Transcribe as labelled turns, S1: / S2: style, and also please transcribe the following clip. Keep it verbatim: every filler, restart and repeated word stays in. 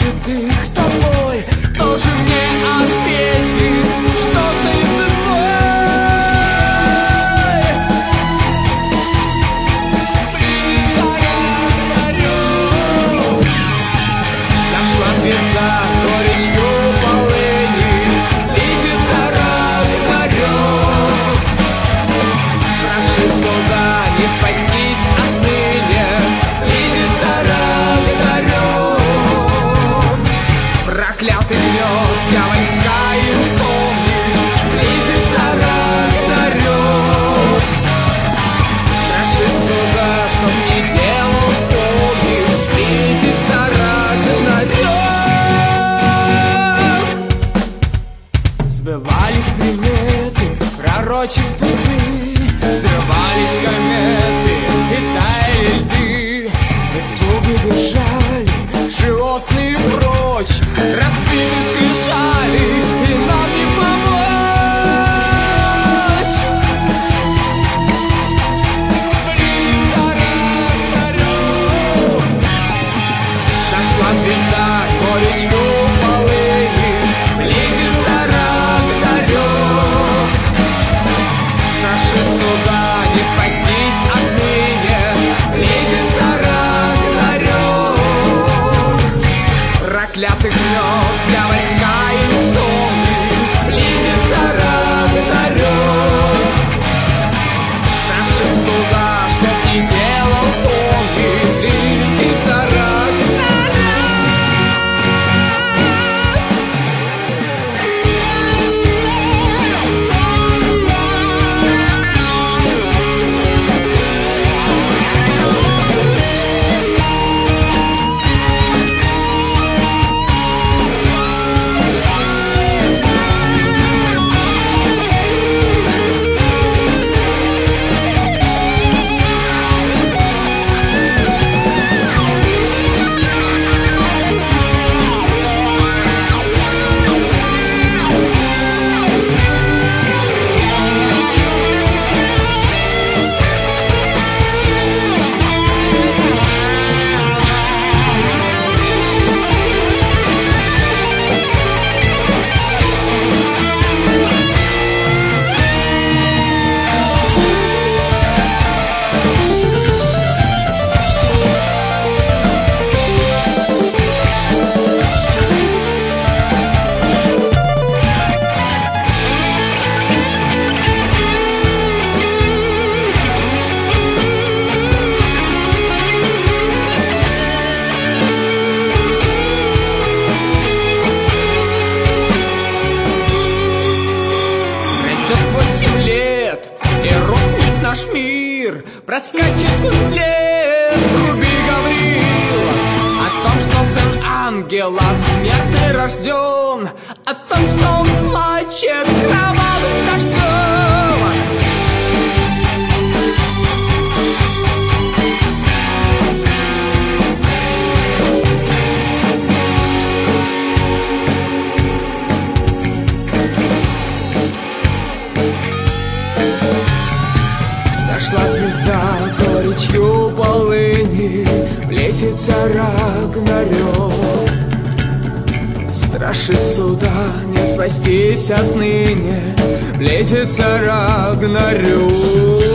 S1: слышит их тобой, тоже мне ответит, что остается мной. Зашла звезда горечью полыни, близится Рагнарёк. Страши суда не спастись отныне, близится Рагнарёк. Проклятый гнет дьявольской инсомнии, близится Рагнарёк. Страши суда, чтоб не делал помни, близится Рагнарёк. Сбывались приметы, пророчества сны, взрывались кометы и таяли льды. В испуге бежали животные прочь, разбиты скричали, и нам не помочь. Близится Рагнарёк. Зашла звезда горечью полыни, близится Рагнарёк. Страши суда не спастись отныне, близится Рагнарёк. Проклятый гнет дьявольской инсомнии, близится Рагнарёк. Страши суда, чтоб не делал помни, близится Рагнарёк. Наш мир проскачет куплет, труби, Гаврил, о том, что сын ангела смертный рожден, о том, что он плачет кровавым дождем. Зашла звезда горечью полыни, близится Рагнарёк. Страши суда не спастись отныне, близится Рагнарёк.